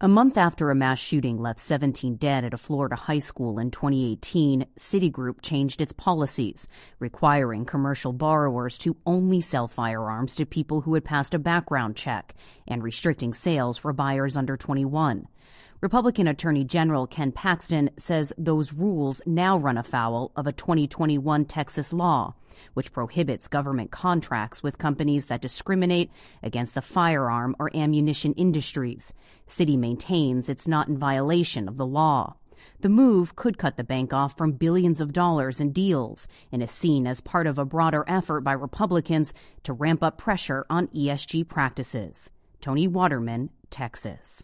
A month after a mass shooting left 17 dead at a Florida high school in 2018, Citigroup changed its policies, requiring commercial borrowers to only sell firearms to people who had passed a background check and restricting sales for buyers under 21. Republican Attorney General Ken Paxton says those rules now run afoul of a 2021 Texas law, which prohibits government contracts with companies that discriminate against the firearm or ammunition industries. Citi maintains it's not in violation of the law. The move could cut the bank off from billions of dollars in deals and is seen as part of a broader effort by Republicans to ramp up pressure on ESG practices. Tony Waterman, Texas.